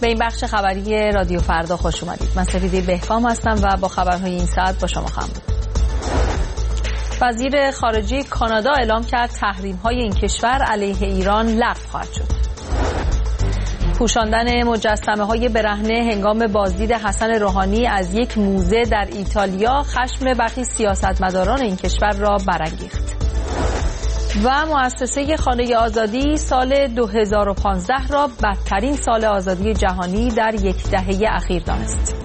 به این بخش خبری رادیو فردا خوش اومدید. من سفیده بهکام هستم و با خبرهای این ساعت با شما خواهم بود. وزیر خارجه کانادا اعلام کرد تحریم‌های این کشور علیه ایران لغو خواهد شد. پوشاندن مجسمه‌های برهنه هنگام بازدید حسن روحانی از یک موزه در ایتالیا خشم برخی سیاستمداران این کشور را برانگیخت. و مؤسسه خانه آزادی سال 2015 را بدترین سال آزادی جهانی در یک دهه اخیر دانست.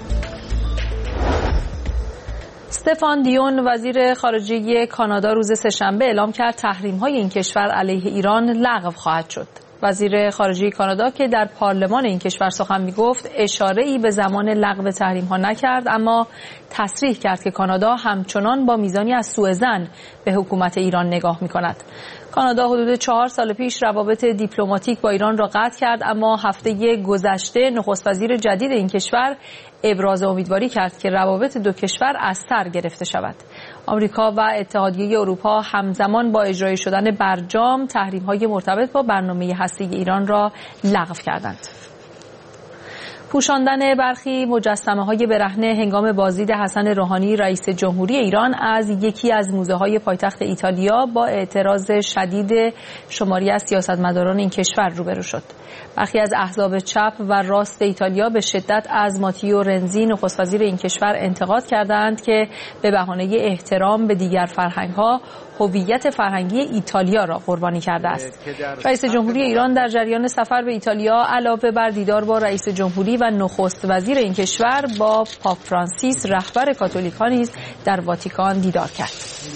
استفان دیون وزیر خارجه کانادا روز سه‌شنبه اعلام کرد تحریم‌های این کشور علیه ایران لغو خواهد شد. وزیر خارجه کانادا که در پارلمان این کشور سخن می‌گفت اشاره‌ای به زمان لغو تحریم‌ها نکرد، اما تصریح کرد که کانادا همچنان با میزانی از سوءظن به حکومت ایران نگاه می‌کند. کانادا حدود 4 سال پیش روابط دیپلماتیک با ایران را قطع کرد، اما هفته گذشته نخست وزیر جدید این کشور ابراز امیدواری کرد که روابط دو کشور از سر گرفته شود. آمریکا و اتحادیه اروپا همزمان با اجرای شدن برجام تحریم‌های مرتبط با برنامه هسته‌ای ایران را لغو کردند. پوشاندن برخی مجسمه‌های برهنه هنگام بازدید حسن روحانی رئیس جمهوری ایران از یکی از موزه‌های پایتخت ایتالیا با اعتراض شدید شماری از سیاستمداران این کشور روبرو شد. برخی از احزاب چپ و راست ایتالیا به شدت از ماتیو رنزی نخست وزیر این کشور انتقاد کردند که به بهانه احترام به دیگر فرهنگ‌ها هویت فرهنگی ایتالیا را قربانی کرده است. رئیس جمهوری ایران در جریان سفر به ایتالیا علاوه بر دیدار با رئیس جمهوری و نخست وزیر این کشور با پاپ فرانسیس رهبر کاتولیک‌ها نیز در واتیکان دیدار کرد.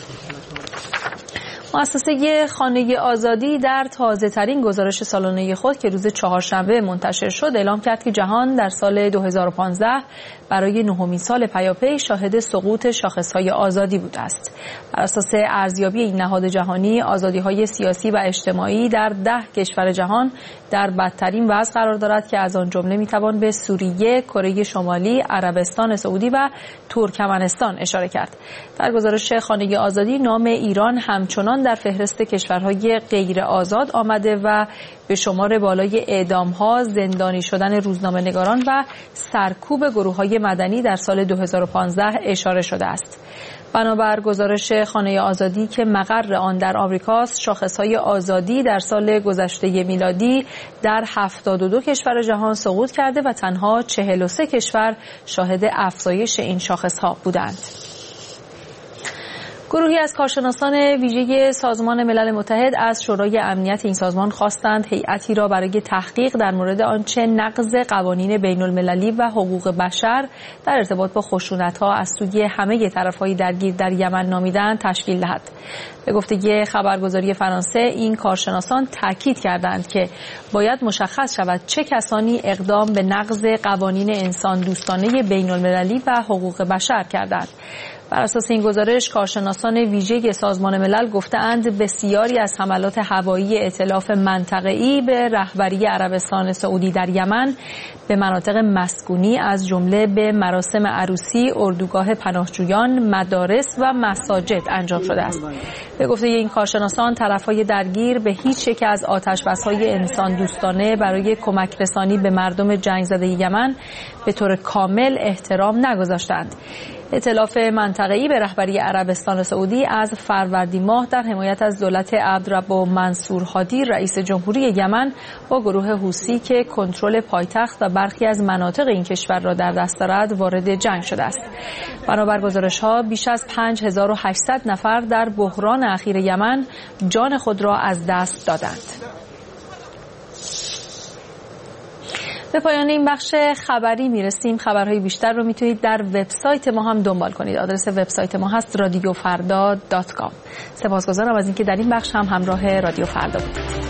مؤسسه خانه آزادی در تازه‌ترین گزارش سالانه خود که روز چهارشنبه منتشر شد اعلام کرد که جهان در سال 2015 برای نهمین سال پیاپی شاهد سقوط شاخص‌های آزادی بوده است. بر اساس ارزیابی این نهاد جهانی، آزادی‌های سیاسی و اجتماعی در 10 کشور جهان در بدترین وضع قرار دارد که از آن جمله می‌توان به سوریه، کره شمالی، عربستان سعودی و ترکمنستان اشاره کرد. در گزارش خانه آزادی نام ایران همچنان در فهرست کشورهای غیر آزاد آمده و به شمار بالای اعدام‌ها، زندانی شدن روزنامه‌نگاران و سرکوب گروه‌های مدنی در سال 2015 اشاره شده است. بنابر گزارش خانه آزادی که مقر آن در آمریکاست، شاخص‌های آزادی در سال گذشته میلادی در 72 کشور جهان سقوط کرده و تنها 43 کشور شاهد افزایش این شاخص‌ها بودند. گروهی از کارشناسان ویژه سازمان ملل متحد از شورای امنیت این سازمان خواستند هیئتی را برای تحقیق در مورد آنچه نقض قوانین بین‌المللی و حقوق بشر در ارتباط با خشونت‌ها از سوی همه طرف‌های درگیر در یمن نامیدند تشکیل دهد. به گفته خبرگزاری فرانسه، این کارشناسان تاکید کردند که باید مشخص شود چه کسانی اقدام به نقض قوانین انسان دوستانه بین‌المللی و حقوق بشر کردند. بر اساس این گزارش کارشناسان ویژه سازمان ملل گفته‌اند بسیاری از حملات هوایی ائتلاف منطقه‌ای به رهبری عربستان سعودی در یمن به مناطق مسکونی از جمله به مراسم عروسی، اردوگاه پناهجویان، مدارس و مساجد انجام شده است. به گفته این کارشناسان طرف‌های درگیر به هیچ یک از آتش‌بس‌های انسان دوستانه برای کمک رسانی به مردم جنگ زده یمن به طور کامل احترام نگذاشتند. ائتلاف منطقه‌ای به رهبری عربستان سعودی از فروردین ماه در حمایت از دولت عبدالرب منصور هادی رئیس جمهوری یمن با گروه حوثی که کنترل پایتخت و برخی از مناطق این کشور را در دست دارد وارد جنگ شده است. بنابر گزارش‌ها بیش از 5800 نفر در بحران اخیر یمن جان خود را از دست دادند. به پایان این بخش خبری میرسیم. خبرهای بیشتر رو میتونید در وبسایت ما هم دنبال کنید. آدرس وبسایت ما هست radiofarda.com. سپاسگزارم از اینکه در این بخش هم همراه رادیو فردا بودید.